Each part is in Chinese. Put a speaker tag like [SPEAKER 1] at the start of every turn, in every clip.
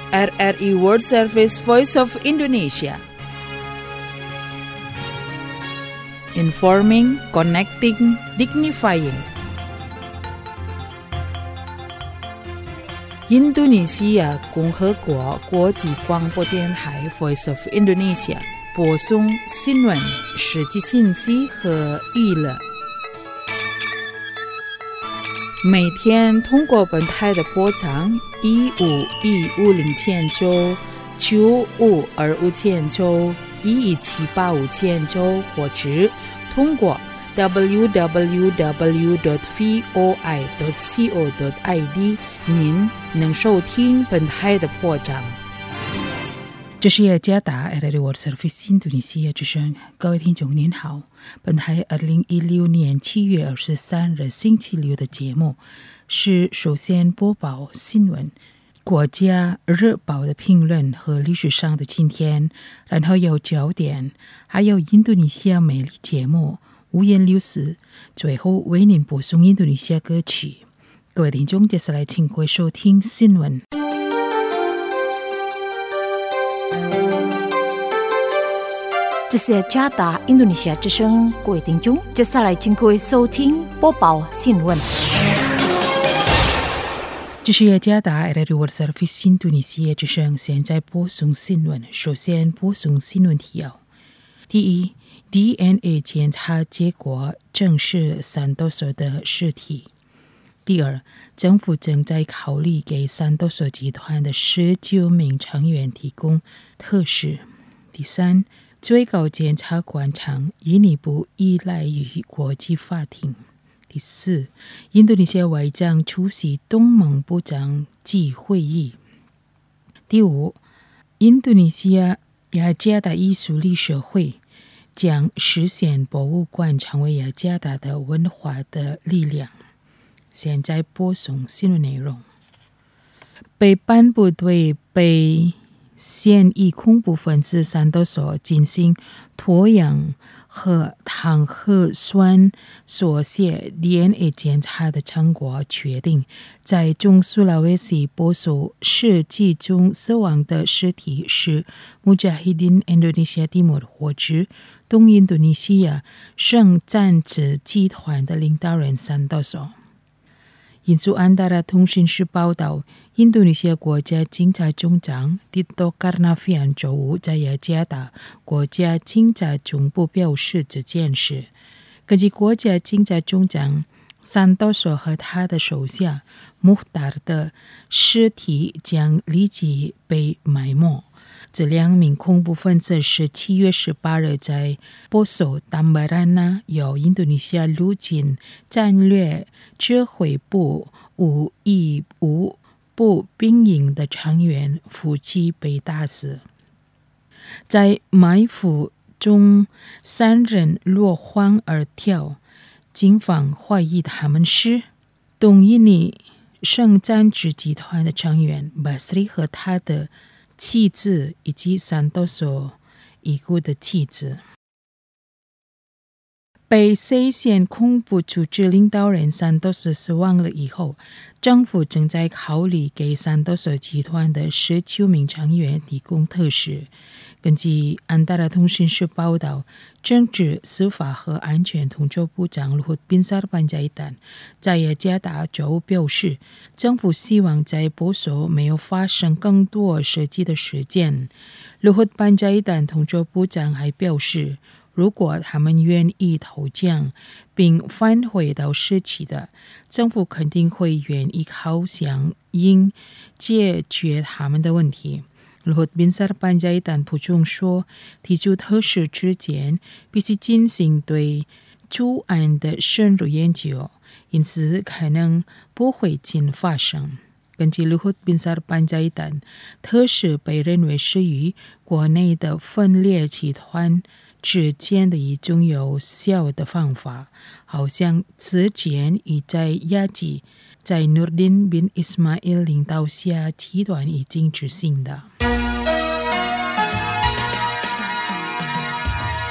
[SPEAKER 1] RRI World Service Voice of Indonesia. Informing, connecting, dignifying. Indonesia 共和国国际广播电台 Voice of Indonesia 播送新闻、实际信息和娱乐。每天通过本台的波长15150千兆、9525千兆、11785千兆，或者通过 www.voi.co.id 您能收听本台的播讲。这是雅加达 RRI World Service 印度尼西亚之声，各位听众您好，本台2016年7月23日星期六的节目是首先播报新闻、国家日报的评论和历史上的今天，然后有焦点，还有印度尼西亚美丽节目五颜六色，最后为您播送印度尼西亚歌曲。各位听众，接下来请各位收听新闻。
[SPEAKER 2] 这是雅加达印度尼西亚之声，各位听众，接下来请各位收听播报新闻。
[SPEAKER 1] 这是雅加达 RRI World Service 印度尼西亚之声，现在播送新闻。首先播送新闻提要：第一， DNA 检查结果证实三多所的尸体；第二，政府正在考虑给三多所集团的19名成员提供特赦；第三，最高检察官常进一步依赖于国际法庭；第四，印度尼西亚外长出席东盟部长级会议；第五，印度尼西亚雅加达艺术历史会将实现博物馆成为雅加达的文化的力量。现在播送新闻内容。北班部队被现役恐怖分子三多所进行脱氧和碳核酸缩写 DNA 检查的成果确定，在中苏拉威西波索市集中死亡的尸体是穆加希丁 Indonesia Timur 或者东印度尼西亚圣战者集团的领导人三多所。印度安达拉通讯社报道，印度尼西亚国家警察总长蒂托卡纳菲安周五在雅加达国家警察总部表示这件事。根据国家警察总长，三多所和他的手下穆达尔的尸体将立即被埋没。这两名恐怖分子是7月18日在波索丹巴拉纳由印度尼西亚陆军战略指挥部515步兵营的成员夫妻被打死。在埋伏中，3人落荒而逃，警方怀疑他们是东印尼圣战者集团的成员巴斯里和他的妻子以及三多所已故的妻子。被涉嫌恐怖组织领导人三多所死亡了以后，政府正在考虑给三多所集团的19名成员提供特赦。根据安达拉通讯社报道，政治、司法和安全统筹部长鲁胡宾萨尔班加伊丹在雅加达周五表示，政府希望在波索没有发生更多实际的事件。鲁胡班加伊丹统筹部长还表示，如果他们愿意投降并返回到市区的，政府肯定会愿意靠响应解决他们的问题。鲁胡宾萨尔班加伊丹补充说，提出特赦之前必须进行对主案的深入研究，因此可能不会尽发生。根据鲁胡宾萨尔班加伊丹，特赦被认为是与国内的分裂集团之间的一种有效的方法，好像之前已在雅吉在努尔丁宾伊斯马伊尔领导下集团已经执行的。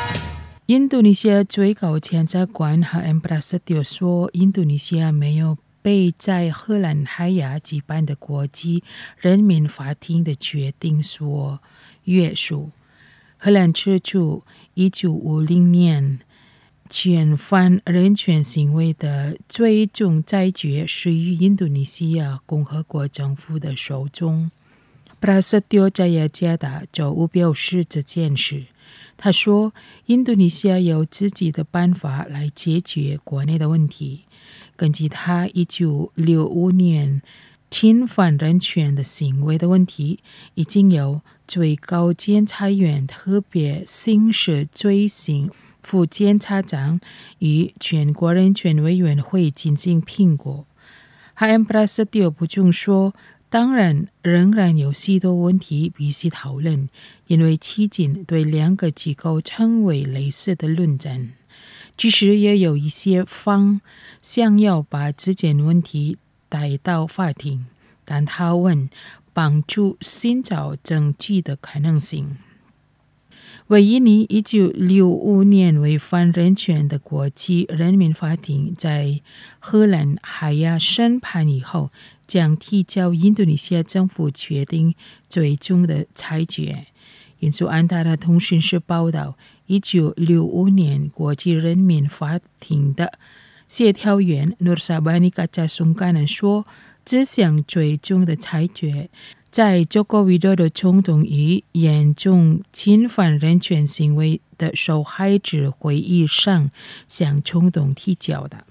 [SPEAKER 1] 印度尼西亚最高检察官哈恩布拉斯蒂说，印度尼西亚没有被在荷兰海牙举办的国际人民法庭的决定所约束。荷兰撤出1950年全犯人权行为的最终裁决属于印度尼西亚共和国政府的手中。Prasetyo Jayajada 就无表示这件事。他说，印度尼西亚有自己的办法来解决国内的问题。根据他1965年侵犯人权的行为的问题，已经有最高检察院特别刑事罪行副检察长与全国人权委员会进行评估。HM Prasetyo补充说，当然仍然有许多问题必须讨论，因为迄今对两个机构称为类似的论战。其实也有一些方想要把这件问题带到法庭，但他问帮助寻找证据的可能性。为印尼1965年违反人权的国际人民法庭在荷兰海牙审判以后，将提交印度尼西亚政府决定最终的裁决。印度安达拉通讯社报道，1965年国际人民法庭的协调员 Nur Sabani Kacasungkanan 说，这项最终的裁决在中国widodo的冲动与严重侵犯人权行为的受害者会议上向冲动提交的。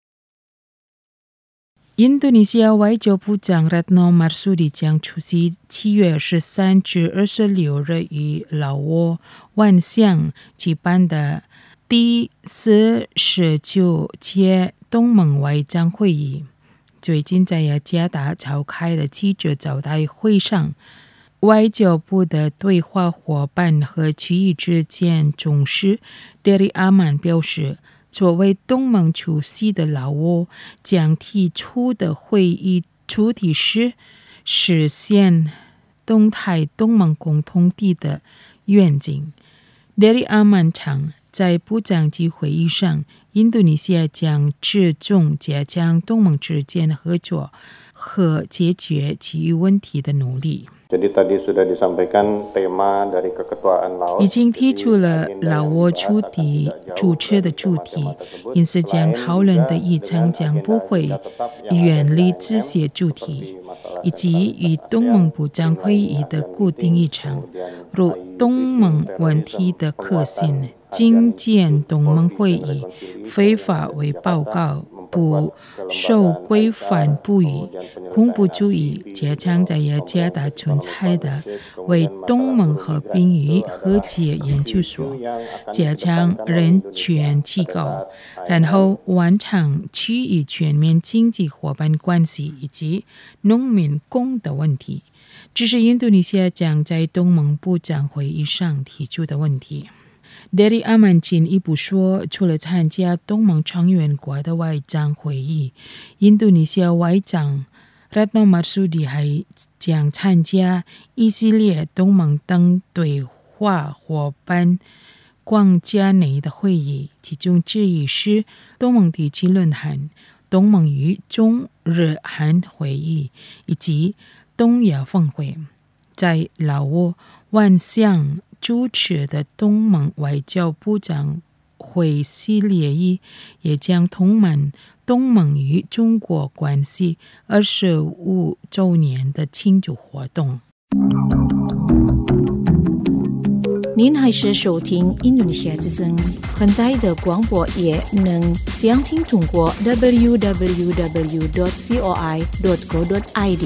[SPEAKER 1] 印度尼西亚外交部长 Retno Marsudi 将出席7月13至26日于老挝万象举办的第49届东盟外长会议。最近在雅加达召开的记者招待会上，外交部的对话伙伴和区域之间总司 Dery Aman 表示，作为东盟出席的老挝将提出的会议主题是实现东台东盟共同体的愿景。Dery Aman 称，在部长级会议上，印度尼西亚将着重加强东盟之间的合作和解决其余问题的努力。已经提出了老挝主持的主题，因此将讨论的议程将不会远离这些主题，以及与东盟部长会议的固定议程，如东盟问题的可信、今见东盟会议非法为报告、不受规范捕鱼、恐怖主义、加强在雅加达存在的为东盟和平与和解研究所、加强人权机构，然后完成区域全面经济伙伴关系以及农民工的问题。这是印度尼西亚将在东盟部长会议上提出的问题。Dery Aman 进一步说，除了参加东盟成员国的外长会议，印度尼西亚外长 Retno Marsudi 还将参加一系列东盟等对话伙伴框架内的会议，其中之一是东盟地区论坛、东盟与中日韩会议以及东亚峰会。在老挝万象主持的东盟外交部长会系列议也将通满东盟与中国关系25周年的庆祝活动。
[SPEAKER 2] 您还是收听印度尼西亚之声，很大的广播也能详听通过 www.voi.co.id。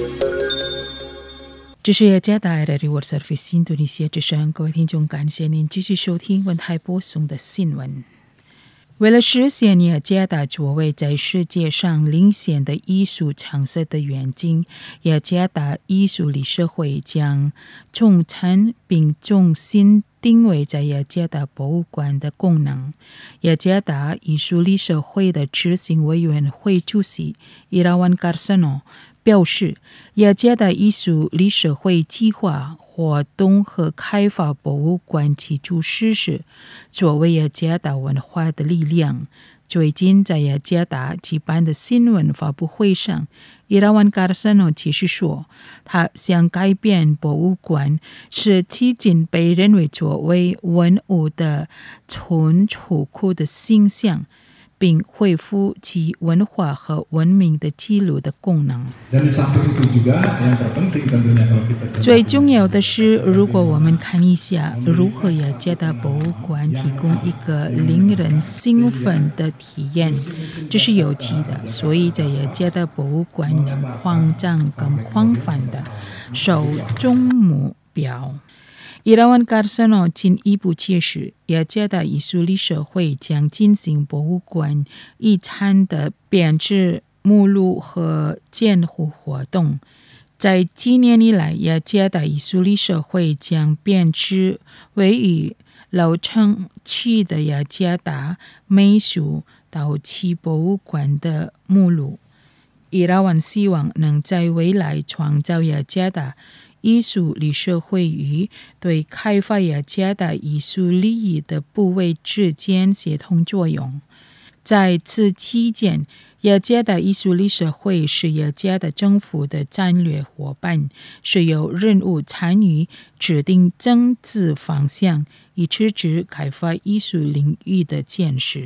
[SPEAKER 1] 这是雅加达的 World Service 印度尼西亚之声，各位听众，感谢您继续收听文台播送的新闻。为了实现雅加达作为在世界上领先的艺术场所的愿景，雅加达艺术理事会将重参并重新定位在雅加达博物馆的功能。雅加达艺术理事会的执行委员会主席 Irawan Karsono 表示，雅加达艺术理事会计划活动和开发博物馆基础设施，作为雅加达文化的力量， 最近在雅加达举办的新闻发布会上，伊拉万卡萨诺解释说，他想改变博物馆使其仅被认为作为文物的存储库的形象，并恢复其文化和文明的记录的功能。最重要的是，如果我们看一下如何雅加达博物馆提供一个令人兴奋的体验，这是有趣的。所以在雅加达博物馆能扩张更广泛的受众目标。伊拉万卡萨诺进一步解释，雅加达艺术历史会将进行博物馆遗产的编制目录和监护活动。在几年以来，雅加达艺术历史会将编制位于老城区的雅加达美术陶器博物馆的目录。伊拉万希望能在未来创造雅加达艺术历史会与对开发雅加达艺术利益的部位之间协同作用。在此期间，雅加达艺术历史会是雅加达政府的战略伙伴，是有任务参与制定政治方向，以支持开发艺术领域的建设。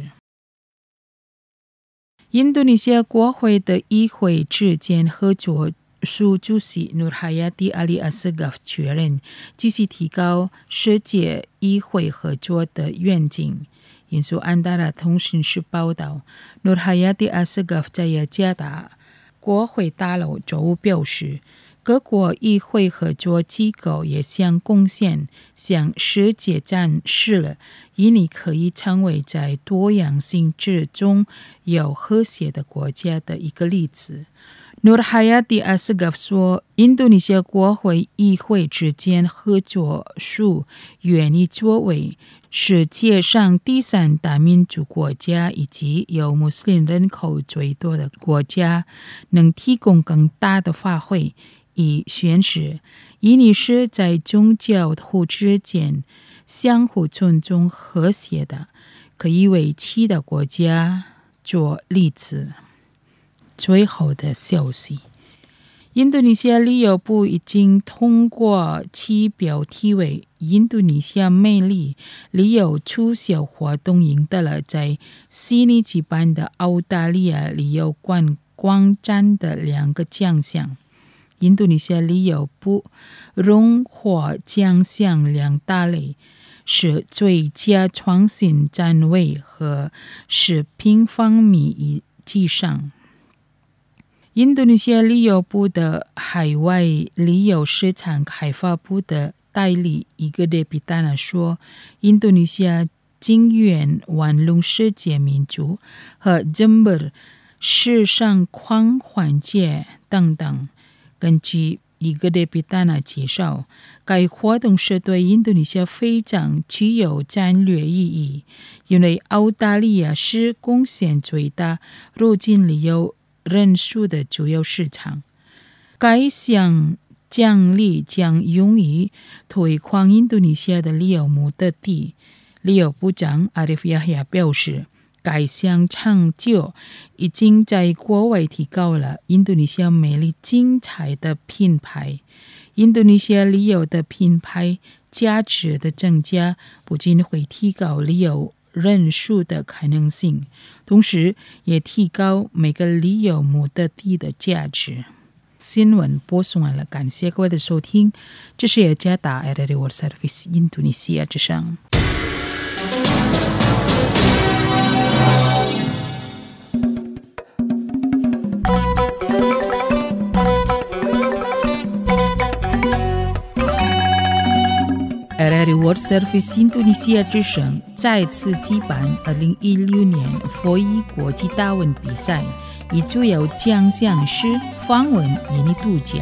[SPEAKER 1] 印度尼西亚国会的议会之间合作署主席努尔哈亚蒂·阿里·阿斯嘎夫确认，继续提高世界议会合作的愿景。引述安达拉通讯社报道，努尔哈亚蒂·阿斯嘎夫在雅加达国会大楼周五表示，各国议会合作机构也向贡献向世界展示了印尼可以成为在多样性之中有和谐的国家的一个例子。努尔哈亚蒂·阿斯嘎夫说，印度尼西亚国会议会之间合作署愿意作为世界上第三大民主国家以及有穆斯林人口最多的国家，能提供更大的发挥，以宣示印尼是在宗教徒之间相互尊重和谐的，可以为其他国家做例子。最后的消息，印度尼西亚旅游部已经通过其标题为印度尼西亚魅力旅游促销活动，赢得了在悉尼举办的澳大利亚旅游观光展的2个奖项。印度尼西亚旅游部荣获奖项2大类，是最佳创新展位和10平方米以上。印度尼西亚旅游部的海外旅游市场开发部的代理伊格德比达纳说，印度尼西亚金源玩弄世界民族和Jember时尚狂欢节等等。根据伊格德比达纳介绍，该活动是对印度尼西亚非常具有战略意义，因为澳大利亚是贡献最大入境旅游人数的主要市场。该项奖励将用于推广印度尼西亚的旅游目的地。旅游部长阿里夫亚亚表示，该项成就已经在国外提高了印度尼西亚美丽精彩的品牌。印度尼西亚旅游的品牌价值的增加，不仅会提高旅游人数的可能性，同时也提高每个旅游目的地的价值。新闻播送完了，感谢各位的收听，这是雅加达 RRI World Service 印度尼西亚之声。RRI World Service 印度尼西亚之声再次举办2016年佛裔国际大文比赛，以主要奖项是访问印尼度假。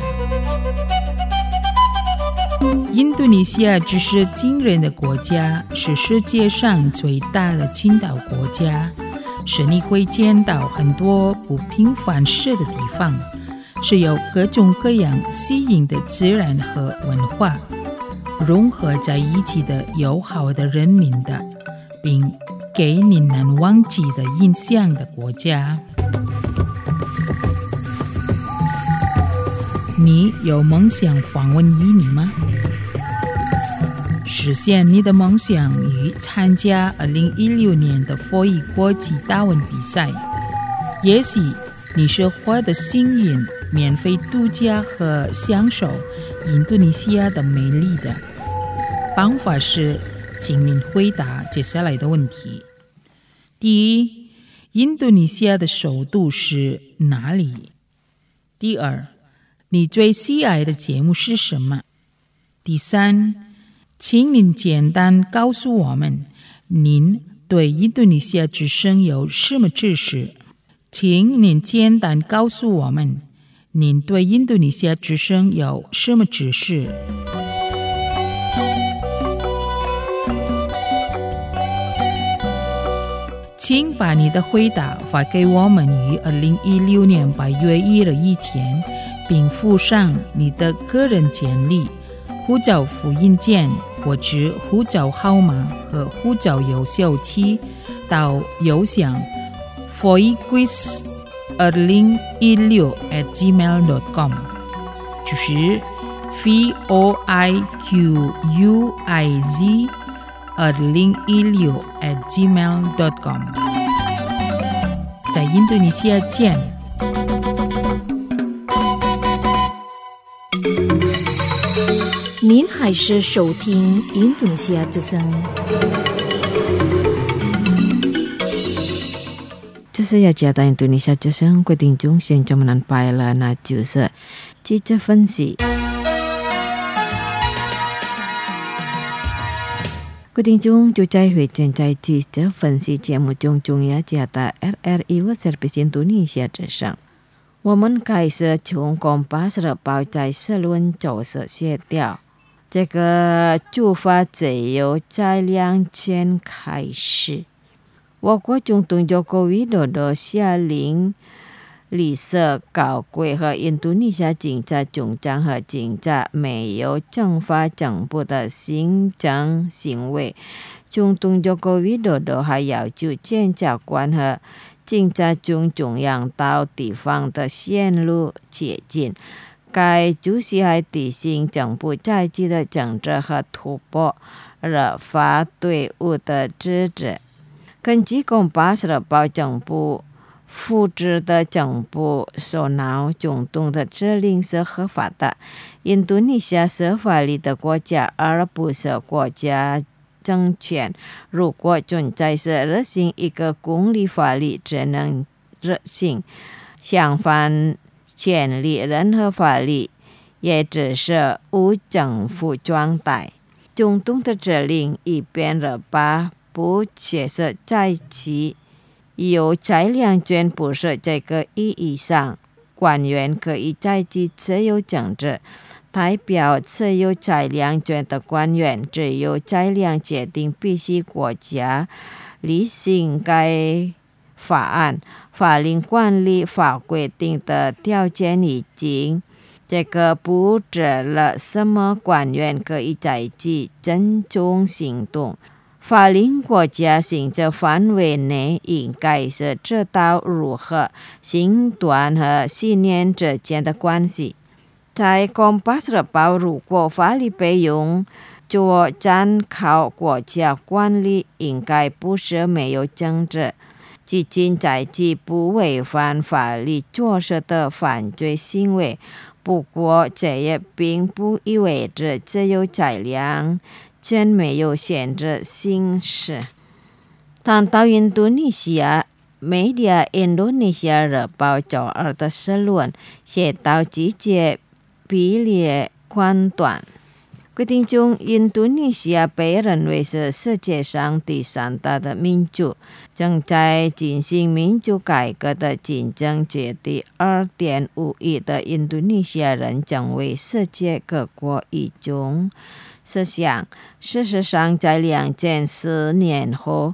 [SPEAKER 1] 印度尼西亚只是惊人的国家，是世界上最大的群岛国家，是你会见到很多不平凡事的地方，是有各种各样吸引的自然和文化融合在一起的友好的人民的，并给你难忘记的印象的国家。你有梦想访问印尼吗？实现你的梦想与参加2016年的佛语国际大文比赛。也许你是获得幸运免费度假和享受印度尼西亚的美丽的。方法是，请您回答接下来的问题。第一，印度尼西亚的首都是哪里？第二，你最喜爱的节目是什么？第三，请您简单告诉我们，您对印度尼西亚之声有什么知识？请您简单告诉我们，您对印度尼西亚之声有什么知识？请把你的回答发给我们于2016年8月1日以前，并附上你的个人简历、护照复印件或者护照号码和护照邮效期到邮箱 foiquiz2016@gmail.com， 就是 foiquiz2016@gmail.com。 在印度尼西亚见。
[SPEAKER 2] 您还是收听印度尼西亚之声。
[SPEAKER 3] 这是雅加达印度尼西亚之声，各位听众现在们安排了，那就是记者分析。各位听众，就在会正在记者分析节目中，中雅加达 RRI World Service 印度尼西亚之声。我们开始从公巴日报在社论角色写掉，这个出发自由在2000开始。我国总统Joko Widodo下令立色搞规和印度尼西亚警察总长和警察没有惩罚政府的行政行为。总统Joko Widodo还要求检察官和警察从中央到地方的线路接近。该主席还提醒政府在即的政治和突破了法队伍的职责。根据公巴日报，政府复制的政府首脑总统的指令是合法的。印度尼西亚是法律的国家，而不是国家政权。如果存在是执行一个公理法律，只能执行。相反，建立任何法律也只是无政府状态。总统的指令一边了把不切实在其有裁量权不是这个意义上，官员可以在其持有政治代表持有裁量权的官员，只有裁量决定必须国家履行该法案。法令管理法规定的条件已经这个布置了什么官员可以在其真正行动。法令国家行政范围内应该是知道如何行断和信念之间的关系。在公巴日报，如果法律被用作参考国家管理，应该不是没有政治，即仅在其不违反法律做事的犯罪行为。不过这也并不意味着自由裁量权没有限制行使。谈到印度尼西亚，Media Indonesia日报周二的社论写到季节比例宽短。各位听众，印度尼西亚被认为是世界上第三大的民族，正在进行民主改革的竞争者第2.5亿的印度尼西亚人成为世界各国一种思想。事实上，在2010年后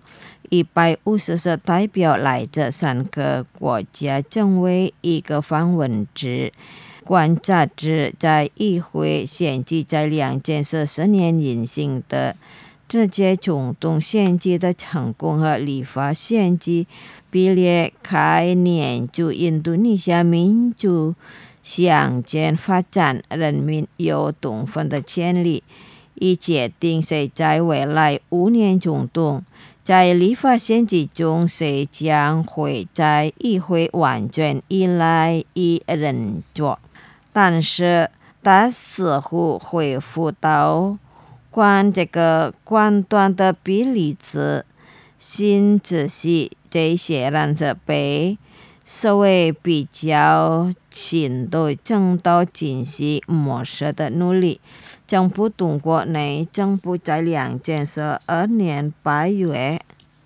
[SPEAKER 3] ，150代表来自3个国家成为一个访问制观察制，在议会选举在2014年进行的这些总动献祭的成功和立法献祭比列开研究印度尼西亚民族向前发展人民有充分的权利，以决定谁在未来5年总动在立法献祭中谁将会在议会完全依赖一人做。但是他似乎恢复到这个官端的比例制，新秩序这些人是被社会比较亲对正道进行模式的努力。政府通过内政部在2012年8月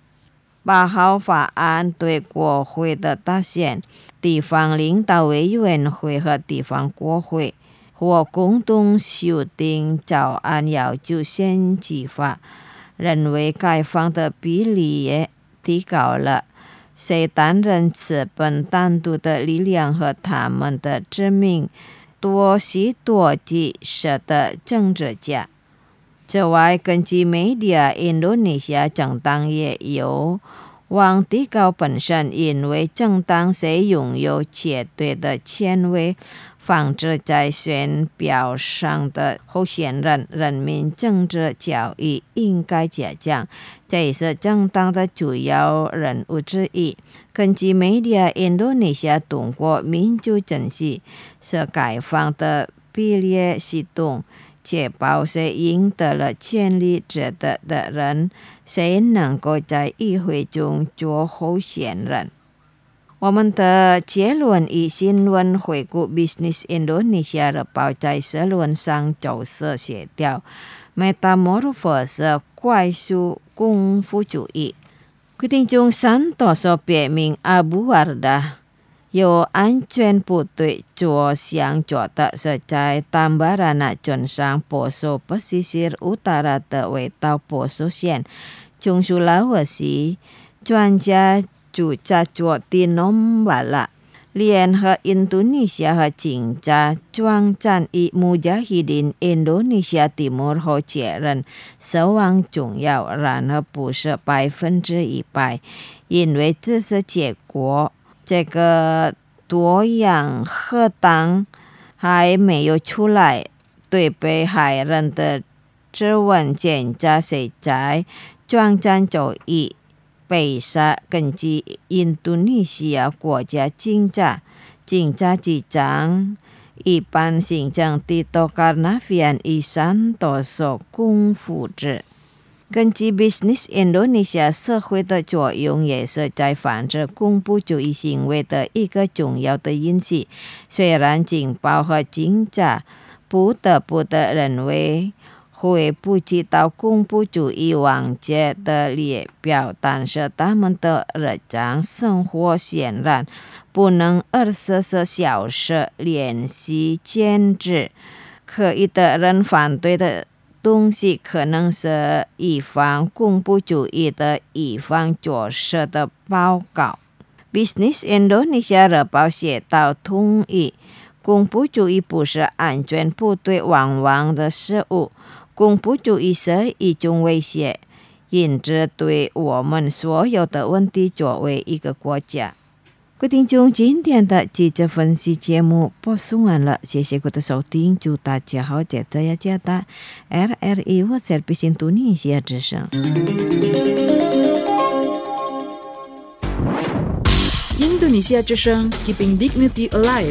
[SPEAKER 3] 8号法案对国会的大选、地方领导委员会和地方国会或共同修订草案要求献祭法，认为该方的比例也提高了。谁担任资本单独的力量和他们的知名多西多吉式的政治家。此外，根据媒体，印度尼西亚政党也有望提高本身，因为政党谁拥有绝对的权威，防止在选票上的候选人人民政治教育应该加强，这是政党的主要任务之一。根据媒体，印度尼西亚通过民主程序是该方的比例系统，确保谁赢得了权力值得的人，谁能够在议会中做候选人。我们的结论以新闻回顾 Business Indonesia 日报在社论上就是写掉 Metamorphose 快速功夫主义。quyết定中Santoso表明阿布瓦达由安全部队做向做的是在Tambarana镇上Poso pesisir utara 的味道Poso县中Sulawesi专家驻扎做Tinombala，联合印度尼西亚和警察装战以Mujahidin Indonesia Timur 和解人死亡重要，然而不是100%，因为这是结果。这个多样核弹还没有出来，对被害人的质问检查谁在装战主义被杀。根据印度尼西亚国家警察局长一般行政Tito Karnavian以Santoso功夫制。根据 Business Indonesia 社会的作用也是在防止恐怖主义行为的一个重要的因素。虽然警报和警察不得不的认为会不知道恐怖主义网站的列表，但是他们的日常生活显然不能24小时联系监制。可疑的人反对的东西可能是以防恐怖主义的一方角色的报告。Business Indonesia 日报写道，同意恐怖主义不是安全部队往往的事物，恐怖主义是一种威胁，因此对我们所有的问题作为一个国家。各位听众，今天的记者分析节目播送完了，谢谢各位的收听，祝大家好，记得要加打 RRI World Service Indonesia 之声。
[SPEAKER 1] 印度尼西亚之声 Keeping Dignity Alive。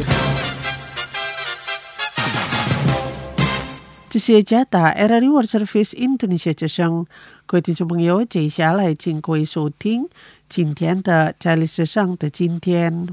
[SPEAKER 4] 这是加打 RRI World Service Indonesia 之声，各位听众朋友，接下来请各位收听今天的在历史上的今天。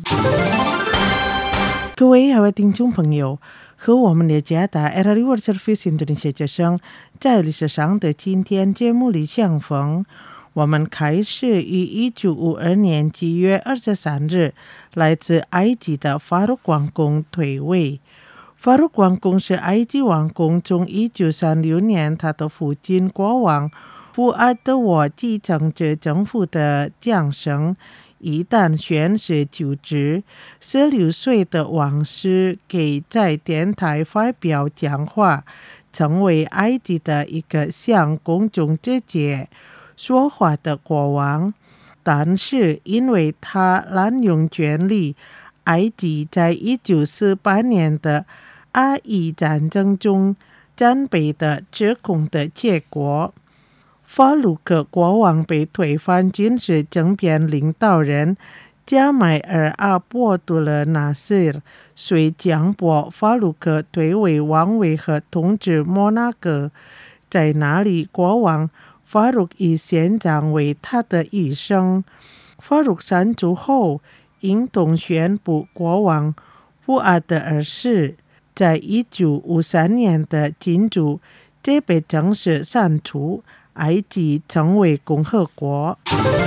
[SPEAKER 4] 各位听众朋友，和我们的加打 RRI World Service Indonesia 之声在历史上的今天节目里相逢。我们开始于1952年7月23日来自埃及的法鲁王公退位。法鲁王公是埃及王公，从1936年他的父亲国王布阿德沃继承着政府的降生，一旦宣誓就职，16岁的王室给在电台发表讲话， 成为埃及的一个向公众直接说话的国王。但是因为他滥用权力，埃及在1948年的阿伊战争中战败的指控的结果，法鲁克国王被推翻，军事政变领导人加迈尔阿卜杜勒纳斯尔遂强迫法鲁克退位王位和统治摩纳哥。在那里，国王法鲁克以宪章为他的一生。法鲁克删除后，英统宣布国王布阿德二世在1953年的金主，这被正式删除，埃及成为共和国。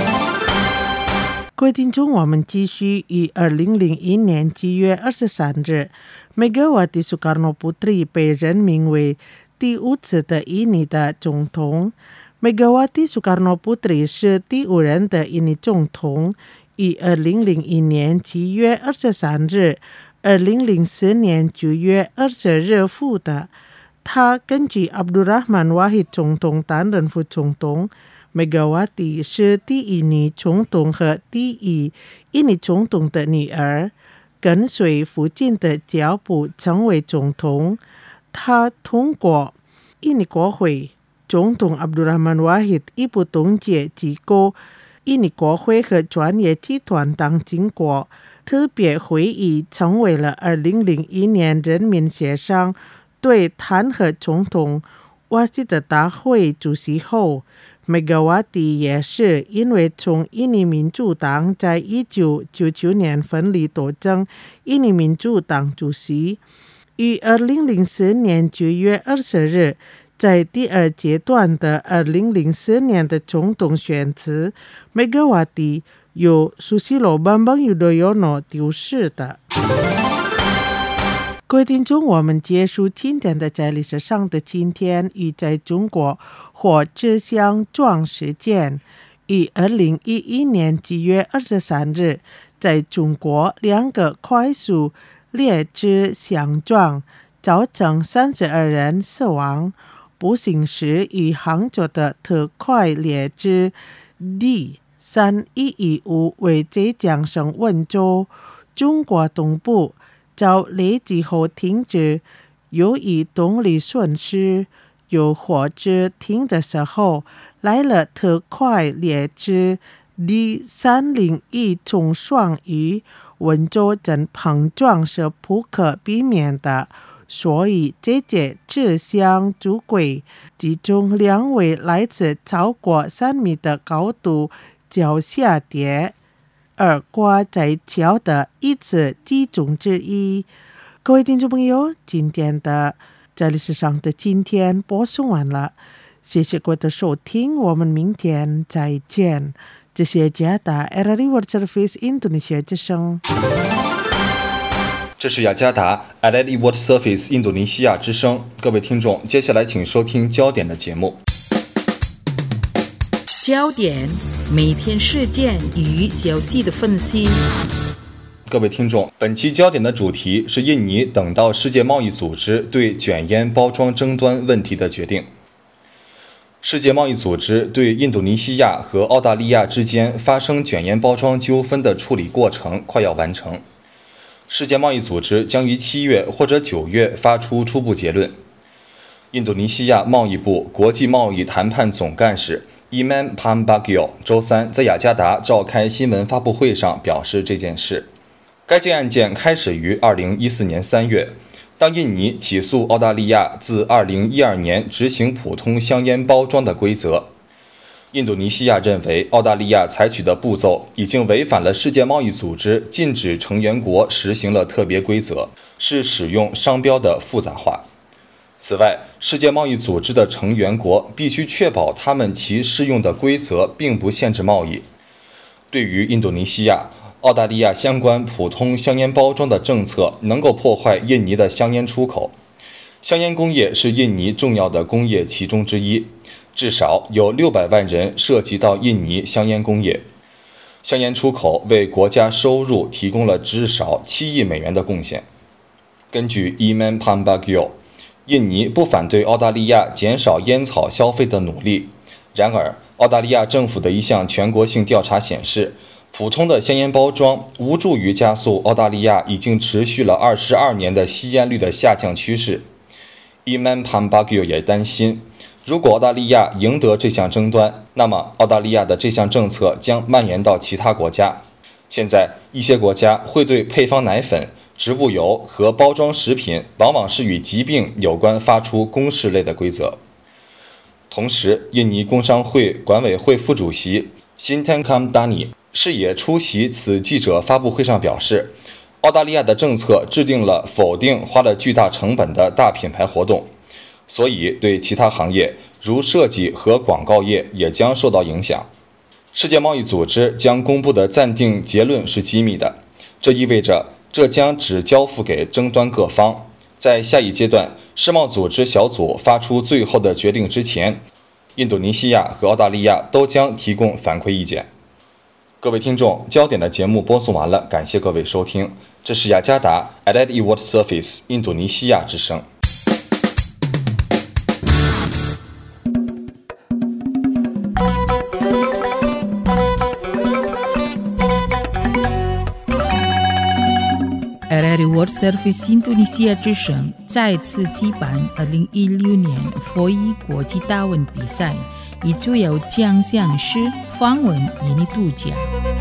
[SPEAKER 4] 规定中，我们继续于2001年7月23日，梅格瓦蒂苏卡诺普特里被任命为第5次的印尼的总统。梅格瓦蒂苏卡诺普特里是第5任的印尼总统，于2001年7月23日、2004年9月20日赴的。他根据阿卜杜拉曼瓦希总统担任副总统。梅格瓦蒂是第1女总统和第1印尼总统的女儿，跟随父亲的脚步成为总统。他通过印尼国会、总统阿卜杜拉曼瓦希一部冻结机构、印尼国会和专业集团等经过特别会议，成为了2001年人民协商对弹劾总统瓦希的大会主席后，梅格瓦蒂也是因为从印尼民主党在1999年分离夺争印尼民主党主席。于2004年9月20日，在第2阶段的2004年的总统选举，梅格瓦蒂由苏西罗班邦尤多尤诺丢失的。规定中，我们结束今天的在历史上的今天与在中国或这项撞事件。于2011年7月23日，在中国2个快速列车相撞，造成32人死亡。不幸是于杭州的特快列车 D3115为浙江省温州中国东部遭雷击后停止，由于动力损失，由火车停的时候，来了特快列车 D301从双屿温州镇碰撞是不可避免的，所以这节车厢主轨其中2位来自超过3米的高度脚下跌，而挂在桥的一次其中之一。各位听众朋友，今天的在历史上的今天播送完了，谢谢各位的收听，我们明天再见。这是加达 RRI World Service Indonesia 之声。
[SPEAKER 5] 这是雅加达 RRI World Service 印度尼西亚之声。各位听众，接下来请收听焦点的节目。
[SPEAKER 1] 焦点，每天事件与消息的分析。
[SPEAKER 5] 各位听众，本期焦点的主题是印尼等到世界贸易组织对卷烟包装争端问题的决定。世界贸易组织对印度尼西亚和澳大利亚之间发生卷烟包装纠纷的处理过程快要完成。世界贸易组织将于7月或者9月发出初步结论。印度尼西亚贸易部国际贸易谈判总干事Eman Pambagio 周3在雅加达召开新闻发布会上表示这件事。该件案件开始于2014年3月，当印尼起诉澳大利亚自2012年执行普通香烟包装的规则。印度尼西亚认为澳大利亚采取的步骤已经违反了世界贸易组织禁止成员国实行了特别规则，是使用商标的复杂化。此外，世界贸易组织的成员国必须确保他们其适用的规则并不限制贸易。对于印度尼西亚，澳大利亚相关普通香烟包装的政策能够破坏印尼的香烟出口。香烟工业是印尼重要的工业其中之一，至少有600万人涉及到印尼香烟工业。香烟出口为国家收入提供了至少7亿美元的贡献。根据 Eman Pambagio， 印尼不反对澳大利亚减少烟草消费的努力。然而，澳大利亚政府的一项全国性调查显示，普通的香烟包装无助于加速澳大利亚已经持续了22年的吸烟率的下降趋势。Eman Pambagio 也担心，如果澳大利亚赢得这项争端，那么澳大利亚的这项政策将蔓延到其他国家。现在，一些国家会对配方奶粉、植物油和包装食品往往是与疾病有关发出公示类的规则。同时，印尼工商会管委会副主席Sintan Kamdani 是也出席此记者发布会上表示，澳大利亚的政策制定了否定花了巨大成本的大品牌活动，所以对其他行业如设计和广告业也将受到影响。世界贸易组织将公布的暂定结论是机密的，这意味着这将只交付给争端各方。在下一阶段，世贸组织小组发出最后的决定之前，印度尼西亚和澳大利亚都将提供反馈意见。各位听众，焦点的节目播送完了，感谢各位收听。这是雅加达 Adelaide World Service 印度尼西亚之声。
[SPEAKER 1] Adelaide World Service 印度尼西亚之声再次举办2016年佛伊国际大文比赛，以主要奖项是访问印尼度假。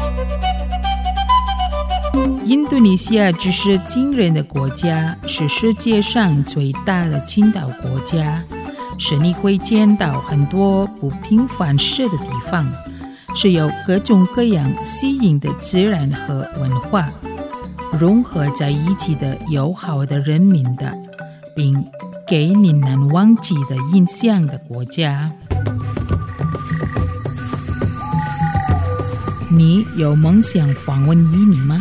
[SPEAKER 1] 印度尼西亚只是惊人的国家，是世界上最大的群岛国家，是你会见到很多不平凡事的地方，是有各种各样吸引的自然和文化融合在一起的友好的人民的，并给你难忘记的印象的国家。你有梦想访问印尼吗？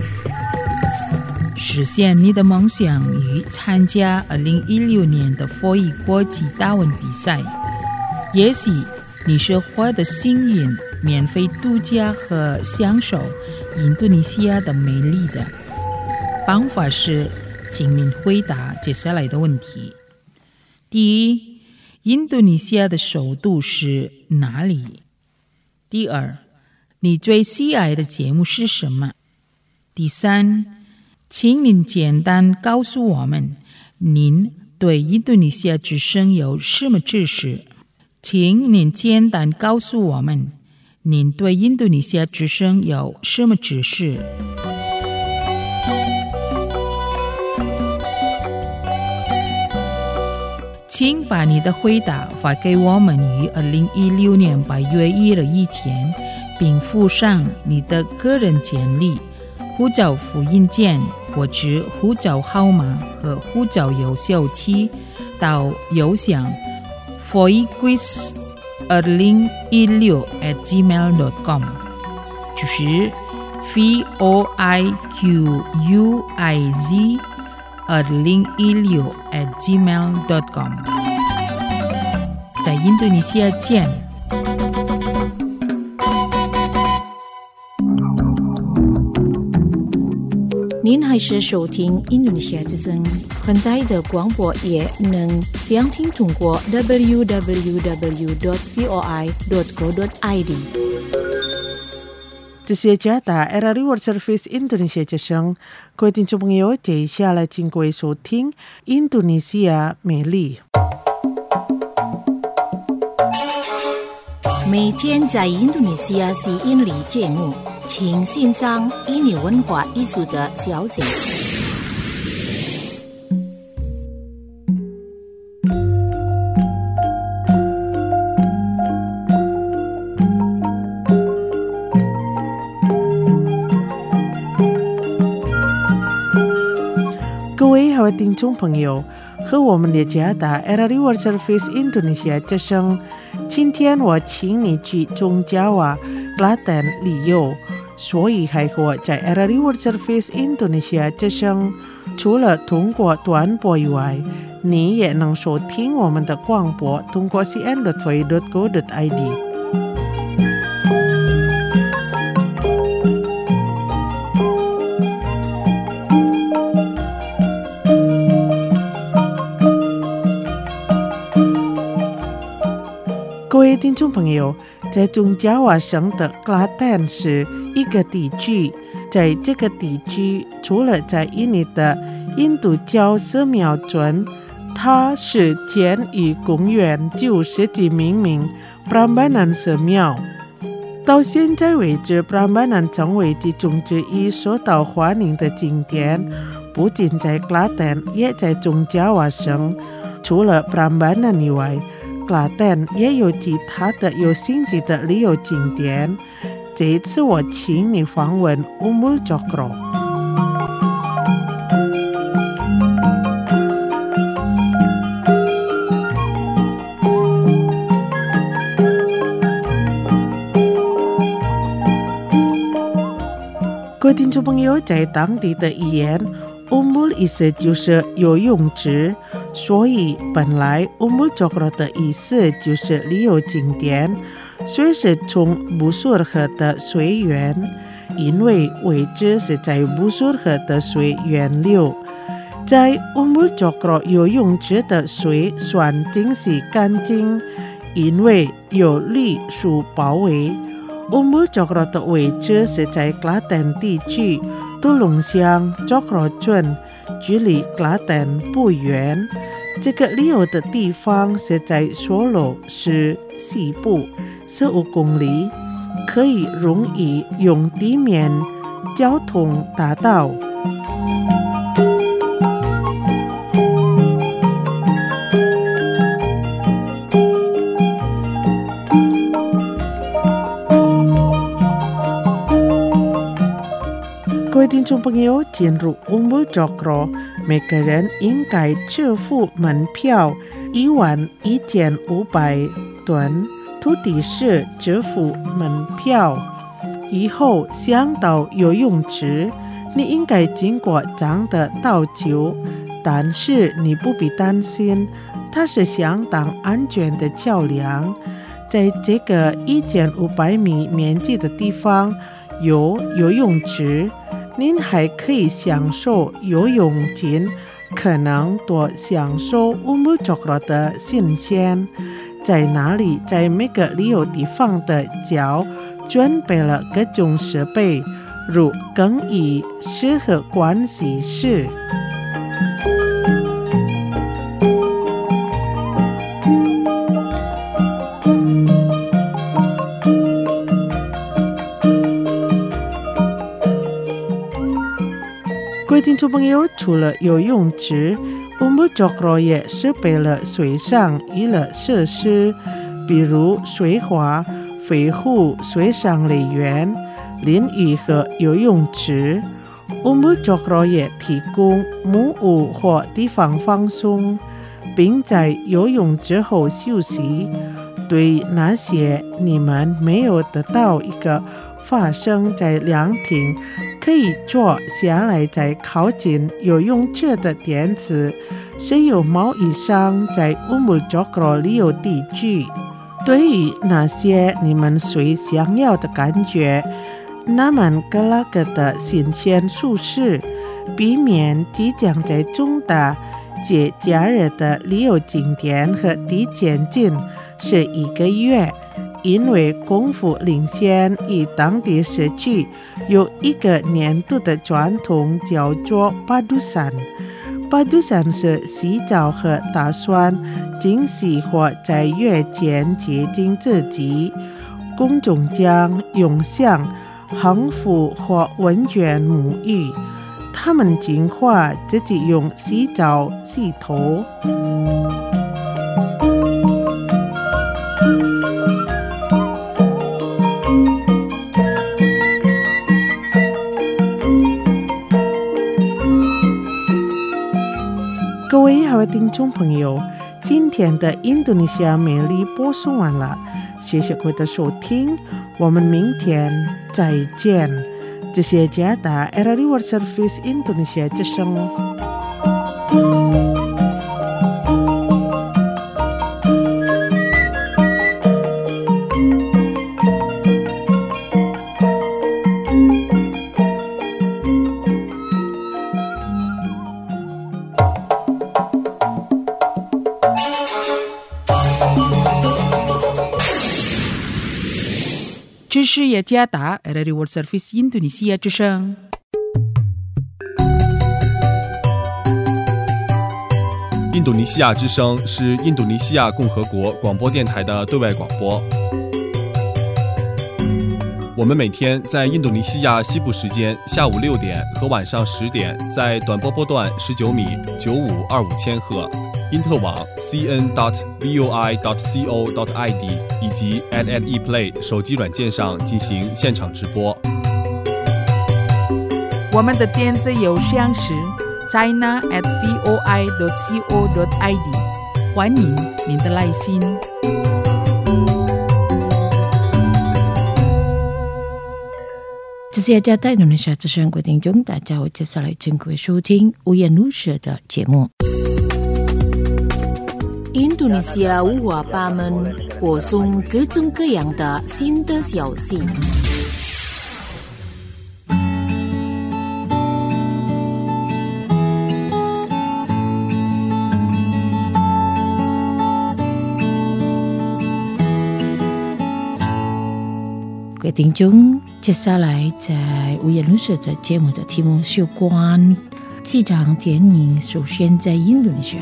[SPEAKER 1] 实现你的梦想与参加2016年的佛伊国际大文比赛。也许你是获得幸运免费度假和享受印度尼西亚的美丽的。方法是，请您回答接下来的问题。第一，印度尼西亚的首都是哪里？第二，你最喜爱的节目是什么？第三，请您简单告诉我们，您对印度尼西亚之声有什么知识？请您简单告诉我们，您对印度尼西亚之声有什么知识？请把你的回答发给我们于2016年8月1日以前，并附上你的个人简历、护照复印件或者护照号码和护照邮效期到邮箱 foiquiz2016@gmail.com， 就是 foiquiz2016@gmail.com。 在印度尼西亚见。
[SPEAKER 2] 您还是收听印度尼西亚之声，很大的广播也能详听通过 www.voi.co.id。
[SPEAKER 4] 这是加达 Adelaide World Service 印度尼西亚之声，各位听众朋友，接下来请各位收听印度尼西亚美丽。
[SPEAKER 2] 每天在印度尼西亚吸引力节目，请欣赏印尼文化艺术的消息。
[SPEAKER 4] 各位好，听众朋友，和我们的加达 Adelaide World Service 印度尼西亚之声。今天我请你去中加瓦拉丹旅游，所以还和在 Adelaide World Service 印度尼西亚之声，除了通过短波以外，你也能收听我们的广播，通过 cn.voi.go.id。 位听众朋友，在中加瓦省的格拉丹是一个地区，在这个地区，除了在印尼的印度教寺庙村，它是建于公元9世纪命名 Prambanan 寺庙。到现在为止 Prambanan 成为其中之一受到欢迎的景点，不仅在格拉丹，也在中加瓦省。除了 Prambanan 以外，格拉丹也有其他的有兴趣的旅游景点。这一次我请你访问 Umbul Jogro。各位听众朋友，在当地的语言 Umbul 意思就是游泳池，所以本来 Umbul Jogro 的意思就是旅游景点，水是从布苏尔河的水源，因为位置是在布苏尔河的水源流。在 Umbul Jogro 游泳池的水算挺是干净，因为有绿树包围。Umbul Jogro 的位置是在格拉丹地区杜隆乡 Jogro 村，距离格拉丹不远。这个旅游的地方是在索罗市西部15公里，可以容易用地面交通达到。各位听众朋友，进入 Umbul Jogro， 每个人应该支付门票11500吨，土地是支付门票。以后想到游泳池，你应该经过这样的道桥，但是你不必担心，它是相当安全的桥梁。在这个1500米面积的地方有游泳池，您还可以享受游泳尽可能多享受 Umbul Jogro 的新鲜。在哪里，在每个旅游地方的角准备了各种设备，如更衣室和盥洗室。各位听众朋友，除了游泳池， Umbul Jogro 也设备了水上娱乐设施，比如水滑、飞虎、水上乐园、淋浴和游泳池。 Umbul Jogro 也提供木屋或地方放松，并在游泳之后休息。对那些你们没有得到一个发生在凉亭，可以坐下来在靠近游泳池的垫子，是有贸易商在 Umbul Jogro 旅游地区。对于那些你们最想要的感觉，那么各那个的新鲜舒适，避免即将在重大节假日的旅游景点和地前进是1个月。因为功夫领先与当地社区有一个年度的传统叫做巴杜山。巴杜山是洗澡和打算惊喜或在月前接近自己，公众将用向横幅或温泉沐浴，他们计划自己用洗澡洗头。各位好听众朋友，今天的印度尼西亚美丽播送完了，谢谢各位的收听，我们明天再见。这是加达 RRI World Service Indonesia 之声。
[SPEAKER 1] 这是雅加达 RRI World Service Indonesia 之声。
[SPEAKER 6] 印度尼西亚之声是印度尼西亚共和国广播电台的对外广播。我们每天在印度尼西亚西部时间下午6点和晚上10点，在短波波段19米9525千赫、因特网 cn.voi.co.id 以及 @RRI Play 手机软件上进行现场直播。
[SPEAKER 1] 我们的电子邮箱是 china@voi.co.id， 欢迎您的来信。
[SPEAKER 3] 这是雅加达印度尼西亚之声，各位听众大家好，接下来请各位收听五颜六色的节目。
[SPEAKER 2] 印度尼西亚五花八门，播送各种各样的新的消息。
[SPEAKER 3] 各位听众，接下来在五颜六色的节目的题目是有关几场电影首先在印度尼西亚。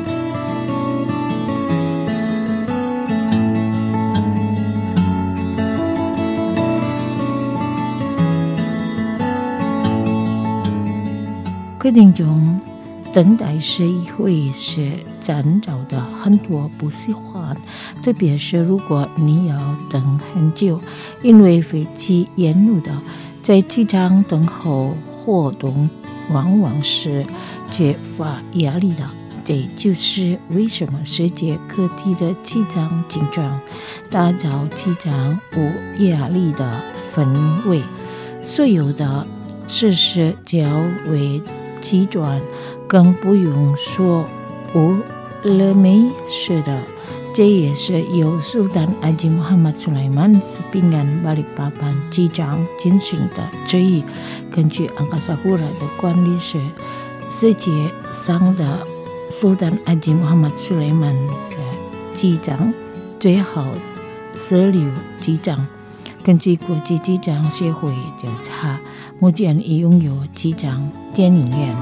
[SPEAKER 3] 各位听众，等待是一回事，暂找的很多不喜欢，特别是如果你要等很久，因为飞机延误的，在机场等候活动往往是缺乏压力的。这就是为什么世界各地的机场紧张，打造机场无压力的氛围，所有的设施较为极端，更不用说无了没事的。这也是由苏丹阿吉穆罕默苏莱曼斯宾安巴里巴班机场进行的之一。根据安卡萨布拉的管理是世界上的苏丹阿吉穆罕默苏莱曼的机场最好设立机场。根据国际机场协会调查，目前已拥有机场电影院。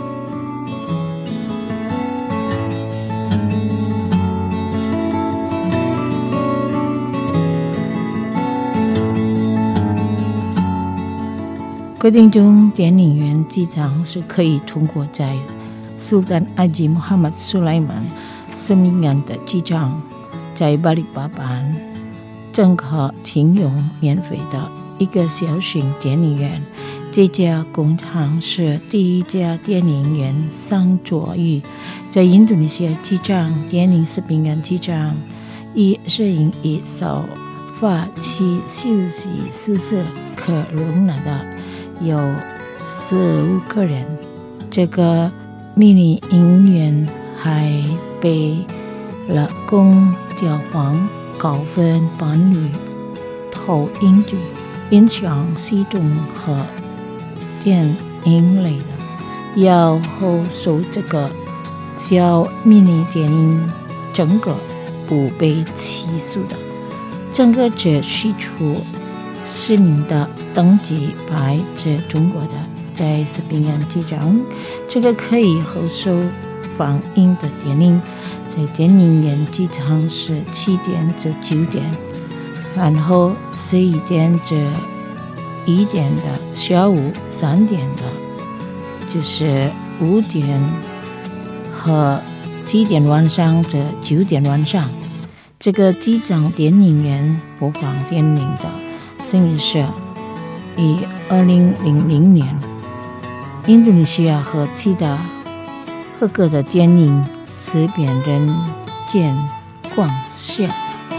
[SPEAKER 3] 规定中，电影院机场是可以通过在苏丹阿吉穆罕默苏莱曼斯宾安的机场，在巴里巴班正可停用免费的一个小型电影院。这家工厂是第一家电影院上座于在印度尼西亚机场电影斯宾安机场，以摄影一艘法器休息室可容纳的有15个人。这个迷你影院还被了供调放高分伴侣投影机、音响系统和电影类的，要后受这个小迷你电影整个不被起诉的，整个只需出市民的登记牌至中国的，在斯宾安机场，这个可以后收放映的电影，在电影院机场是7点至9点，然后11点至1点的，下午3点的，就是5点和7点晚上至9点晚上。这个机场电影院播放电影的生意是以2000年印度尼西亚和其他合格的电影制片人监管下。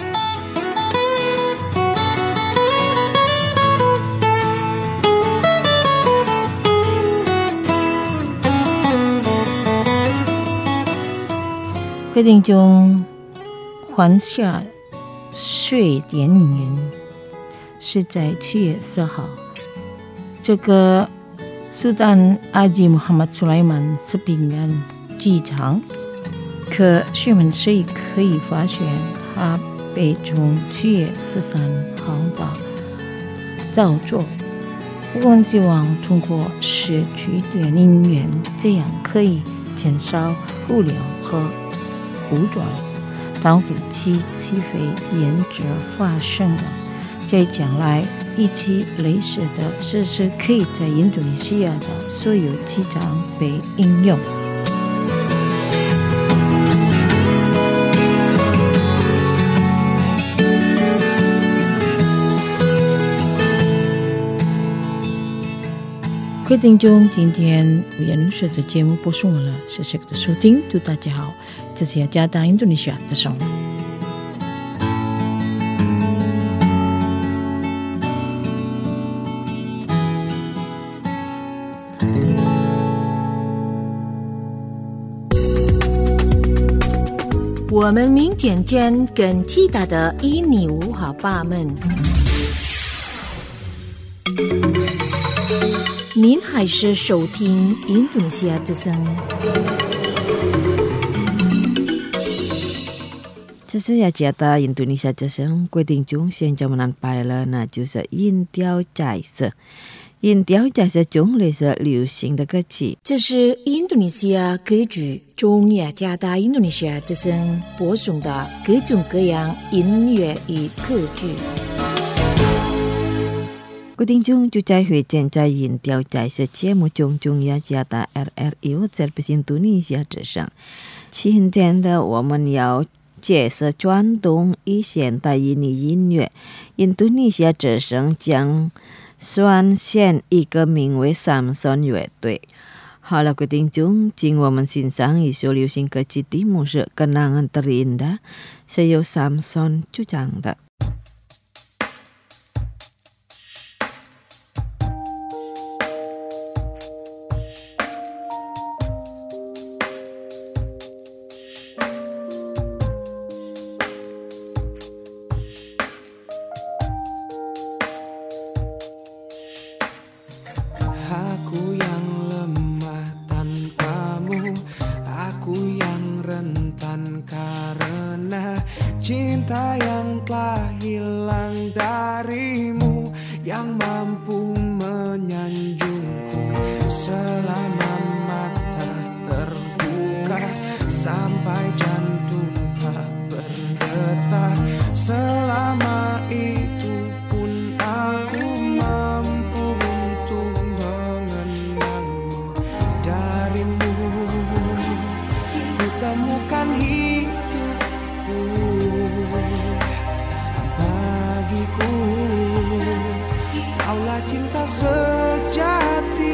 [SPEAKER 3] 规定中，华夏水电影院是在7月4号，这个苏丹阿吉穆罕默苏莱曼斯宾安机场，可市民是可以发现它被从7月13号到
[SPEAKER 2] 照做。我更希望通过摄取点能源，这样可以减少无聊和污浊。当飞机起飞延迟发生了，在将来以及类似的设施可以在印度尼西亚的所有机场被应用。各位听众，今天五颜六色的节目播送完了，谢谢各位的收听，祝大家好，这是雅加达印度尼西亚之声。我们明天见，更其他的印尼文好爸们。您还是收听印度尼西亚之声。
[SPEAKER 3] 这是雅加达印度尼西亚之声，各位听众现在们安排了，那就是音调彩色。音调彩色中类是流行的歌曲。
[SPEAKER 2] 这是印度尼西亚歌剧中雅加达印度尼西亚之声播送的各种各样音乐与歌剧。
[SPEAKER 3] 各位听众，就在会见在音调彩色节目中雅加达 RRI Service 印度尼西亚之声。今天的我们要介绍传统与现代印尼音乐。印度尼西亚之声将选选一个名为 Samson 乐队。好了，各位听众，请我们欣赏一首流行歌曲，题目是 Kenangan Terindah， 是由 Samson 主唱的。
[SPEAKER 7] Cinta yang telah hilang darimu, yang mampu menyanjungku selama mata terbuka, sampai jantung tak berdetak. Selama itu pun aku mampu untuk mengenangmu. Darimu ku temukan bagiku, kaulah cinta sejati.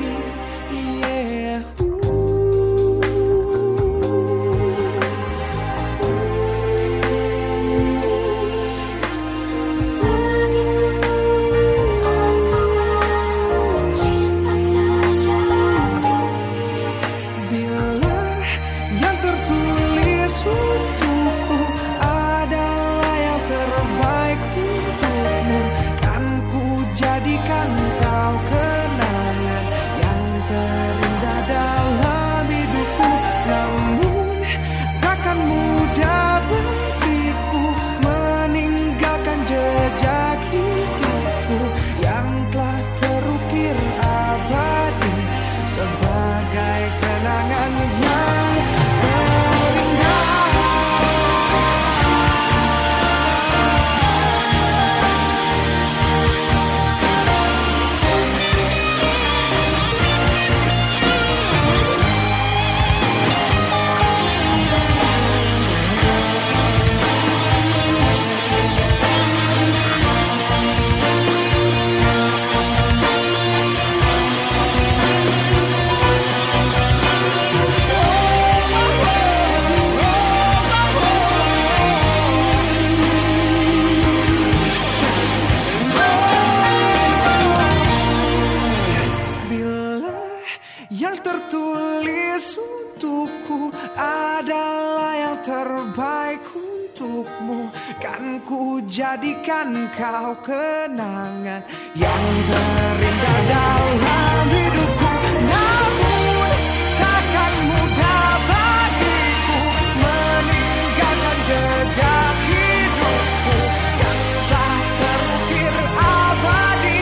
[SPEAKER 7] Jadikan kau kenangan yang terindah dalam hidupku. Namun takkan mudah bagiku meninggalkan jejak hidupku yang telah terukir abadi.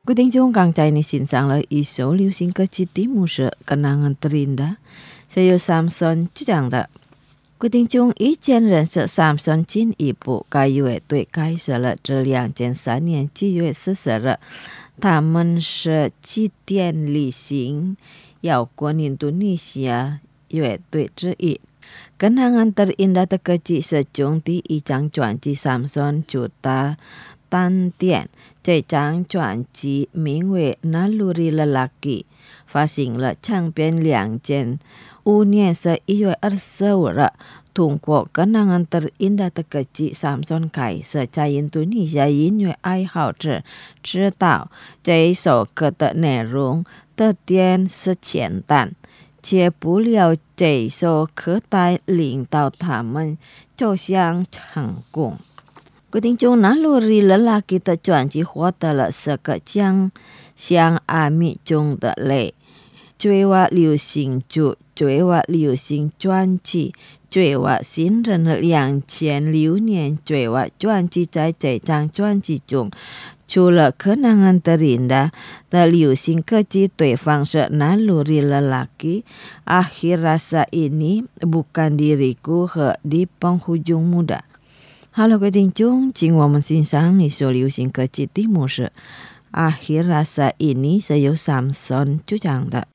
[SPEAKER 3] Quý thính chúng càng chạy ni xin sang lời ý số lưu sinh cơ chi tí mù sự Kenangan terindah Saya Samson 就讲的。规定中一件人是Samson 进一步该约对开始了这2003年7月40日，他们是祭奠旅行摇滚印度尼西亚乐队之一。Kenangan terindah terkecil sejauh 第一张专辑 Samson Juta单店，这张专辑名为 Naluri Lelaki， 发行了唱片2件。5年11月25日，通过 Kenangan terindah terkecil Samson 开始在印度尼西亚音乐爱好者知道这一首歌的内容的点是简单，且不料这一首歌带领到他们走向成功。规定中 Naluri Lelaki 的专辑获得了10个奖项阿米中的类。最佳流行组、最佳流行专辑、最佳新人的2006年最佳专辑。在这张专辑中，除了 Kenangan terindah 的流行歌曲，对方是 Naluri Lelaki、Akhir Rasa Ini、Bukan Diriku 和Di Penghujung Muda。好了，各位听众，请我们欣赏一首流行歌曲，题目是 Akhir Rasa Ini， 是由 Samson 主唱的。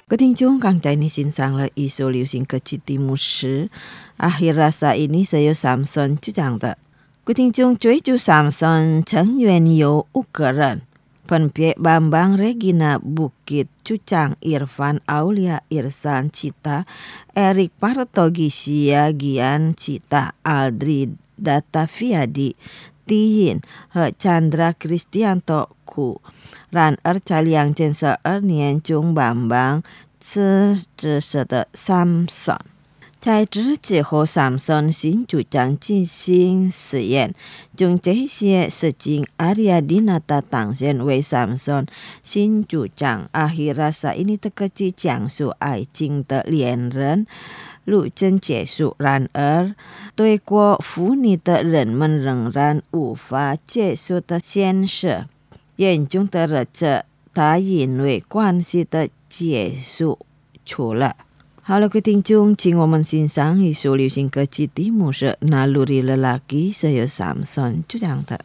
[SPEAKER 3] 各位听众，刚才你欣赏了一首流行歌曲题目是 Akhir Rasa Ini Saya Samson 就讲的。各位听众，追逐 Samson 成员有5个人，分别 Bambang Regina Bukit Cucang Irfan Aulia Irsan Cita Eric Partogisya Gian Cita Aldri Dataviadi Tiyin 和 Chandra Kristianto Ku 然而在2件事2年中 Bambang 辞职时的 Samson 在这之后 Samson 新主张进行实验，将这些事情 Arya Dinata 当选为 Samson 新主张 Akhir Rasa Ini 的歌曲讲述爱情的恋人路程结束，然而对过妇女的人们仍然无法接受的现实。严重的日子，他因为关系的结束除了。好了，各位听众，请我们欣赏一首流行歌曲题目是 Naluri Lelaki Saya Samson 就这样的。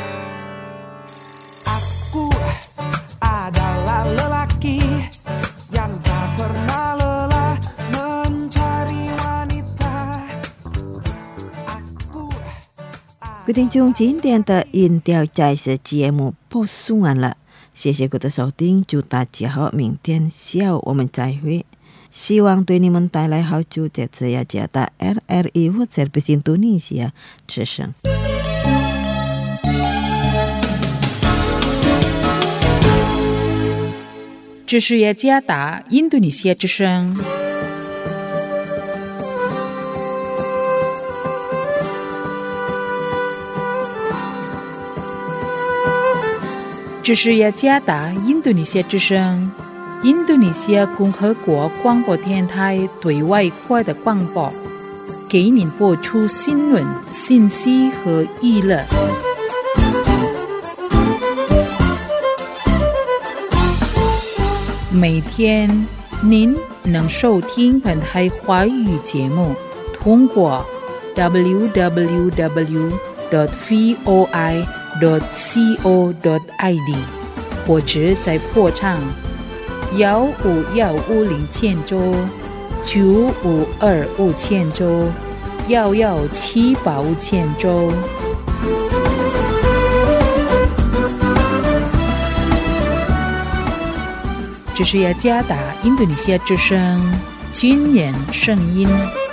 [SPEAKER 7] Aku adalah lelaki yang tak pernah lelah mencari wanita. Aku
[SPEAKER 3] 各位听众，今天的音调在此节目播送完了，谢谢各位的收听，祝大家好，明天下午我们再会，希望对你们带来好处。这次要加的 RRI World Service Indonesia 之声。
[SPEAKER 1] 这是雅加达印度尼西亚之声。这是雅加达印度尼西亚之声，印度尼西亚共和国广播电台对外国的广播，给您播出新闻、信息和娱乐。每天您能收听本台华语节目，通过 www.voi.co.id 或者在破唱15150州9525州11785州。这是雅加达印度尼西亚之声军人声音。